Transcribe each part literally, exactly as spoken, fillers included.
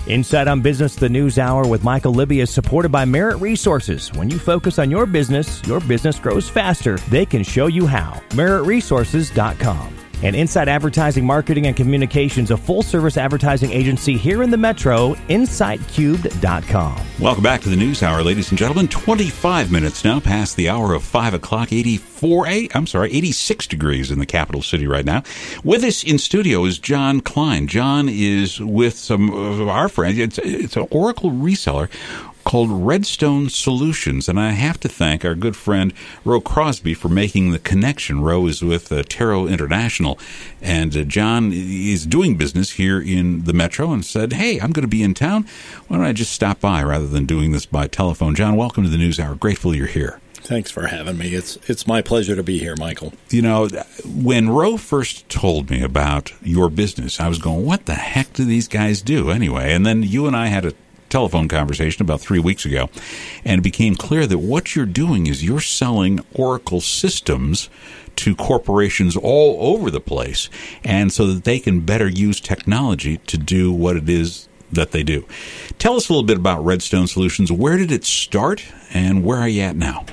Inside on Business, the News Hour with Michael Libby is supported by Merit Resources. When you focus on your business, your business grows faster. They can show you how. merit resources dot com. And Inside Advertising, Marketing, and Communications, a full-service advertising agency here in the Metro, insight cubed dot com. Welcome back to the News Hour, ladies and gentlemen. twenty-five minutes now past the hour of five o'clock, eighty-four, eight, I'm sorry, eighty-six degrees in the capital city right now. With us in studio is John Klein. John is with some of our friends. It's, it's an Oracle reseller called Redstone Solutions, and I have to thank our good friend Ro Crosby for making the connection. Ro is with uh, Taro International, and uh, John is doing business here in the Metro and said, hey, I'm going to be in town. Why don't I just stop by rather than doing this by telephone? John, welcome to the News Hour. Grateful you're here. Thanks for having me. It's it's my pleasure to be here, Michael. You know, when Ro first told me about your business, I was going, what the heck do these guys do anyway? And then you and I had a telephone conversation about three weeks ago, and it became clear that what you're doing is you're selling Oracle systems to corporations all over the place, and so that they can better use technology to do what it is that they do. Tell us a little bit about Redstone Solutions. Where did it start, and where are you at now?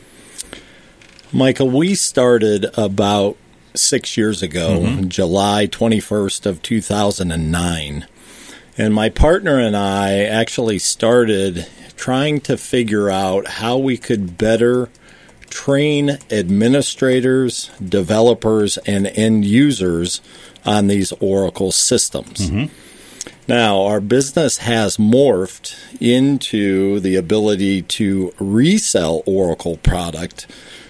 Michael, we started about six years ago, mm-hmm. July twenty-first of two thousand nine. And my partner and I actually started trying to figure out how we could better train administrators, developers, and end users on these Oracle systems. Mm-hmm. Now, our business has morphed into the ability to resell Oracle product.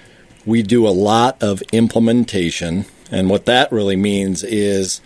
We do a lot of implementation, and what that really means is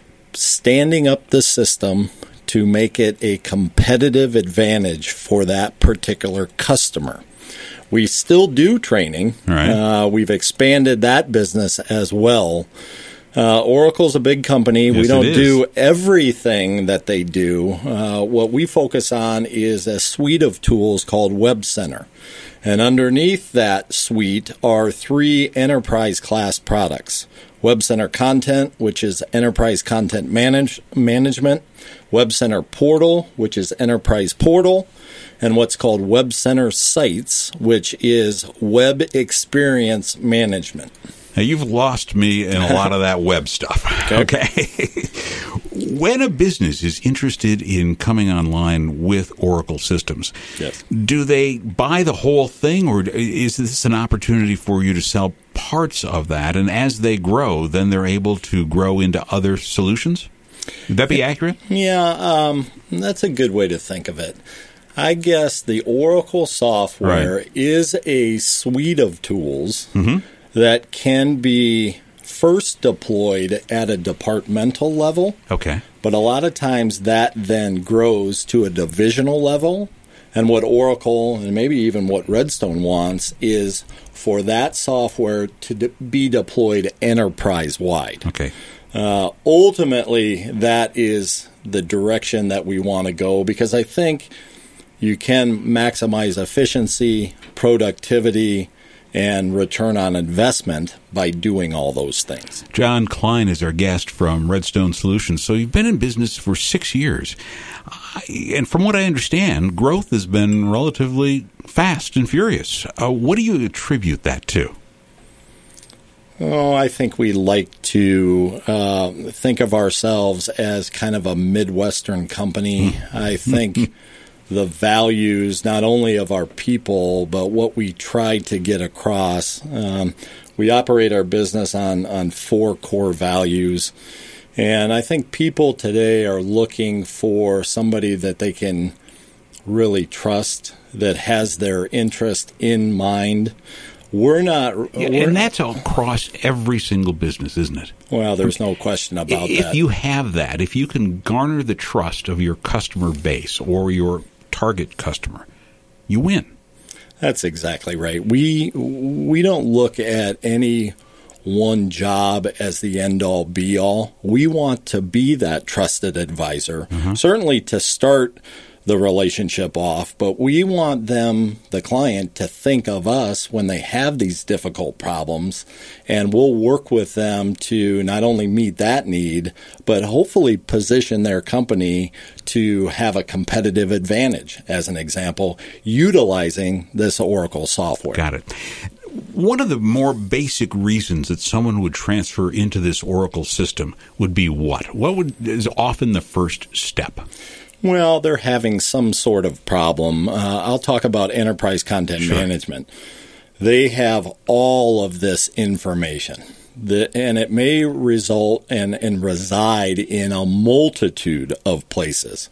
standing up the system to make it a competitive advantage for that particular customer. We still do training. Right. Uh, we've expanded that business as well. Uh, Oracle's a big company. Yes, we don't it is. do everything that they do. Uh, what we focus on is a suite of tools called Web Center. And underneath that suite are three enterprise-class products. Web Center Content, which is enterprise content manage, management, Web Center Portal, which is enterprise portal, and what's called Web Center Sites, which is web experience management. Now, you've lost me in a lot of that web stuff. Okay. okay. When a business is interested in coming online with Oracle systems, yes. do they buy the whole thing, or is this an opportunity for you to sell parts of that? And as they grow, then they're able to grow into other solutions? Would that be accurate? Yeah, um, that's a good way to think of it. I guess the Oracle software right. is a suite of tools mm-hmm. that can be first deployed at a departmental level. Okay. But a lot of times that then grows to a divisional level. And what Oracle, and maybe even what Redstone wants, is for that software to de- be deployed enterprise-wide. Okay. Uh, ultimately, that is the direction that we want to go, because I think you can maximize efficiency, productivity, and return on investment by doing all those things. John Klein is our guest from Redstone Solutions. So you've been in business for six years. And from what I understand, growth has been relatively fast and furious. Uh, what do you attribute that to? Oh, I think we like to uh, think of ourselves as kind of a Midwestern company. I think the values not only of our people, but what we try to get across. Um, we operate our business on, on four core values. And I think people today are looking for somebody that they can really trust, that has their interest in mind. We're not... Yeah, we're, and that's across every single business, isn't it? Well, there's no question about if that. If you have that, if you can garner the trust of your customer base or your target customer, you win. That's exactly right. We we don't look at any one job as the end-all, be-all. We want to be that trusted advisor, mm-hmm. certainly to start the relationship off, but we want them, the client, to think of us when they have these difficult problems, and we'll work with them to not only meet that need, but hopefully position their company to have a competitive advantage, as an example, utilizing this Oracle software. Got it. One of the more basic reasons that someone would transfer into this Oracle system would be what? What would is often the first step? Well, they're having some sort of problem. Uh, I'll talk about enterprise content Sure. management. They have all of this information, the, and it may result and, and reside in a multitude of places.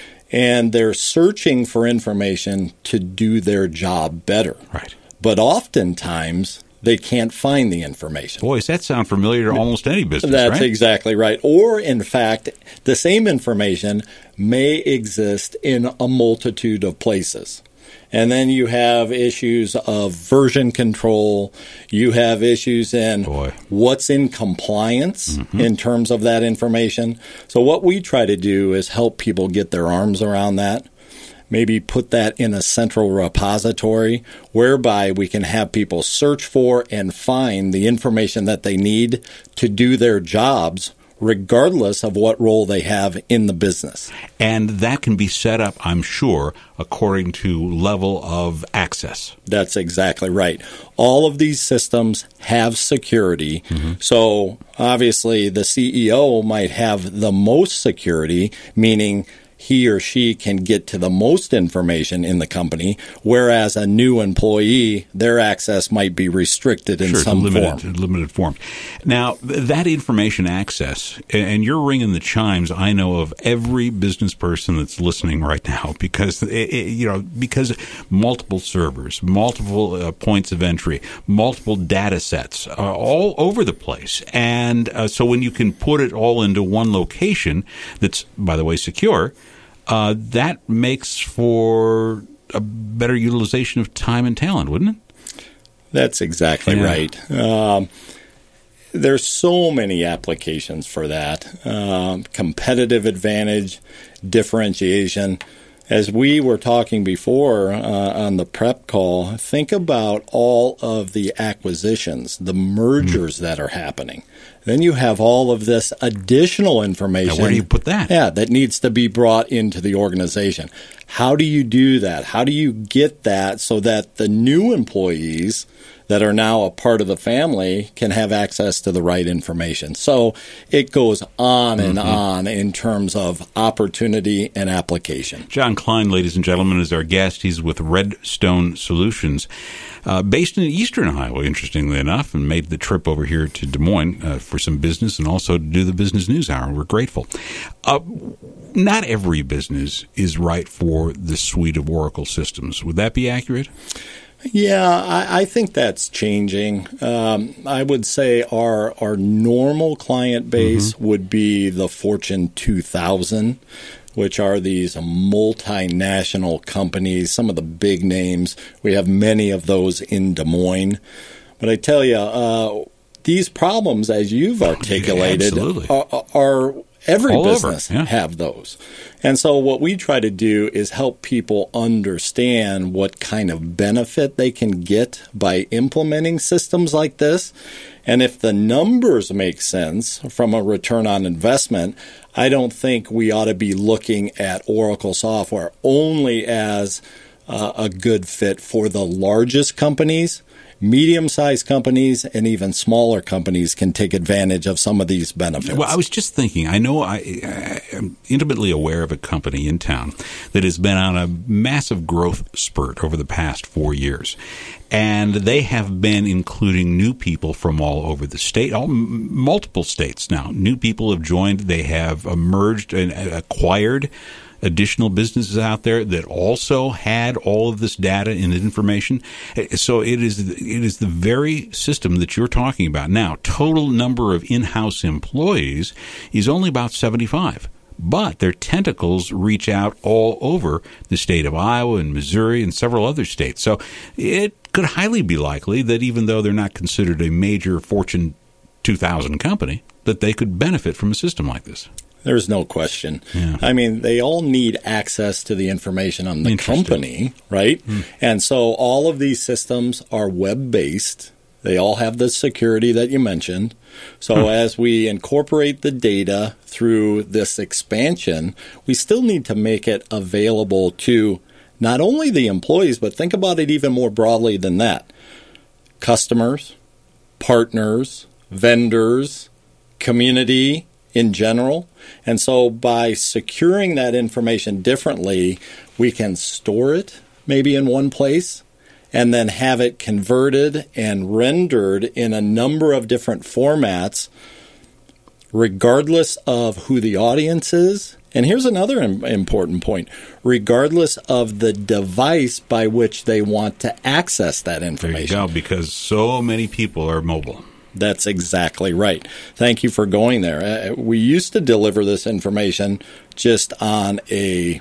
And they're searching for information to do their job better. Right. But oftentimes, they can't find the information. Boy, does that sound familiar to almost any business, That's right? exactly right. Or, in fact, the same information may exist in a multitude of places. And then you have issues of version control. You have issues in Boy. what's in compliance Mm-hmm. in terms of that information. So what we try to do is help people get their arms around that. Maybe put that in a central repository whereby we can have people search for and find the information that they need to do their jobs, regardless of what role they have in the business. And that can be set up, I'm sure, according to level of access. That's exactly right. All of these systems have security. Mm-hmm. So obviously the C E O might have the most security, meaning he or she can get to the most information in the company, whereas a new employee, their access might be restricted in sure, some limited, form. limited form. Now, th- that information access, and you're ringing the chimes, I know of every business person that's listening right now, because it, it, you know because multiple servers, multiple uh, points of entry, multiple data sets, uh, all over the place, and uh, so when you can put it all into one location, that's, by the way, secure. Uh, that makes for a better utilization of time and talent, wouldn't it? That's exactly Yeah. right. Um, there's so many applications for that. Um, competitive advantage, differentiation. As we were talking before uh, on the prep call, think about all of the acquisitions, the mergers mm-hmm. that are happening. Then you have all of this additional information. Now, where do you put that? Yeah, that needs to be brought into the organization. How do you do that? How do you get that so that the new employees that are now a part of the family can have access to the right information? So it goes on and mm-hmm. on in terms of opportunity and application. John Klein, ladies and gentlemen, is our guest. He's with Redstone Solutions, uh, based in eastern Iowa, interestingly enough, and made the trip over here to Des Moines uh, for some business and also to do the Business News Hour. We're grateful. Uh, not every business is right for the suite of Oracle systems. Would that be accurate? Yeah, I, I think that's changing. Um, I would say our our normal client base mm-hmm. would be the Fortune two thousand, which are these multinational companies, some of the big names. We have many of those in Des Moines. But I tell you, uh, these problems, as you've articulated, yeah, are, are every All business over, yeah. have those. And so what we try to do is help people understand what kind of benefit they can get by implementing systems like this. And if the numbers make sense from a return on investment, I don't think we ought to be looking at Oracle software only as uh, a good fit for the largest companies. Medium-sized companies and even smaller companies can take advantage of some of these benefits. Well, I was just thinking, I know I, I am intimately aware of a company in town that has been on a massive growth spurt over the past four years. And they have been including new people from all over the state, all, multiple states now. New people have joined. They have merged and acquired additional businesses out there that also had all of this data and information. So it is it is the very system that you're talking about. Now, total number of in-house employees is only about seventy-five. But their tentacles reach out all over the state of Iowa and Missouri and several other states. So it could highly be likely that even though they're not considered a major Fortune two thousand company, that they could benefit from a system like this. There's no question. Yeah. I mean, they all need access to the information on the company, right? Mm. And so all of these systems are web-based. They all have the security that you mentioned. So hmm. as we incorporate the data through this expansion, we still need to make it available to not only the employees, but think about it even more broadly than that. Customers, partners, vendors, community in general. And so by securing that information differently, we can store it maybe in one place and then have it converted and rendered in a number of different formats, regardless of who the audience is. And here's another important point. Regardless of the device by which they want to access that information. There you go, because so many people are mobile. That's exactly right. Thank you for going there. Uh, we used to deliver this information just on a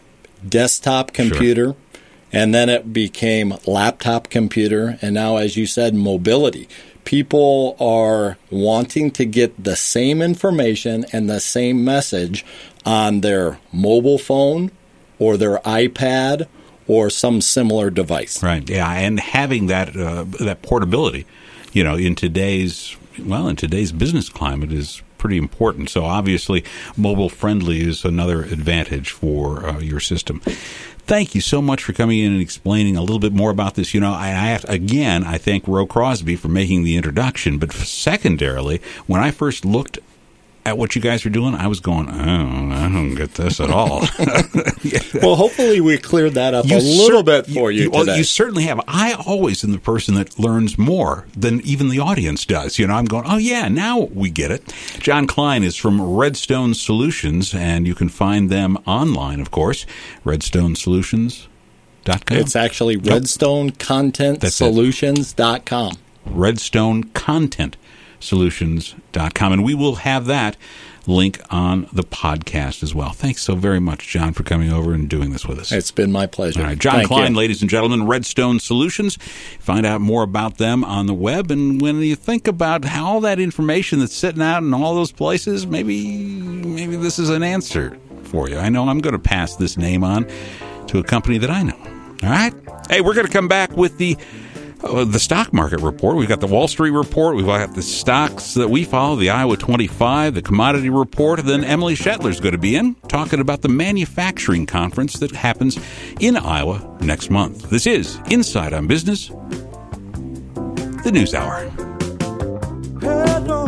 desktop computer, sure. and then it became laptop computer, and now, as you said, mobility. People are wanting to get the same information and the same message on their mobile phone or their iPad or some similar device. Right, yeah, and having that uh, that portability. You know, in today's, well, in today's business climate is pretty important. So obviously, mobile friendly is another advantage for uh, your system. Thank you so much for coming in and explaining a little bit more about this. You know, I, I have, again, I thank Ro Crosby for making the introduction. But secondarily, when I first looked at what you guys are doing, I was going, oh, I don't get this at all. yeah. Well, hopefully we cleared that up you a little cer- bit for you, you today. Well, you certainly have. I always am the person that learns more than even the audience does. You know, I'm going, oh, yeah, now we get it. John Klein is from Redstone Solutions, and you can find them online, of course, redstone solutions dot com. It's actually redstone content solutions dot com. Redstone Content Solutions dot com, and we will have that link on the podcast as well. Thanks so very much, John, for coming over and doing this with us. It's been my pleasure. All right, John Thank Klein, you. Ladies and gentlemen, Redstone Solutions. Find out more about them on the web, and when you think about how all that information that's sitting out in all those places, maybe maybe this is an answer for you. I know I'm going to pass this name on to a company that I know. All right? Hey, we're going to come back with the Uh, the stock market report. We've got the Wall Street report. We've got the stocks that we follow, the Iowa twenty-five, the commodity report. And then Emily Shetler's going to be in talking about the manufacturing conference that happens in Iowa next month. This is Inside on Business, the News Hour.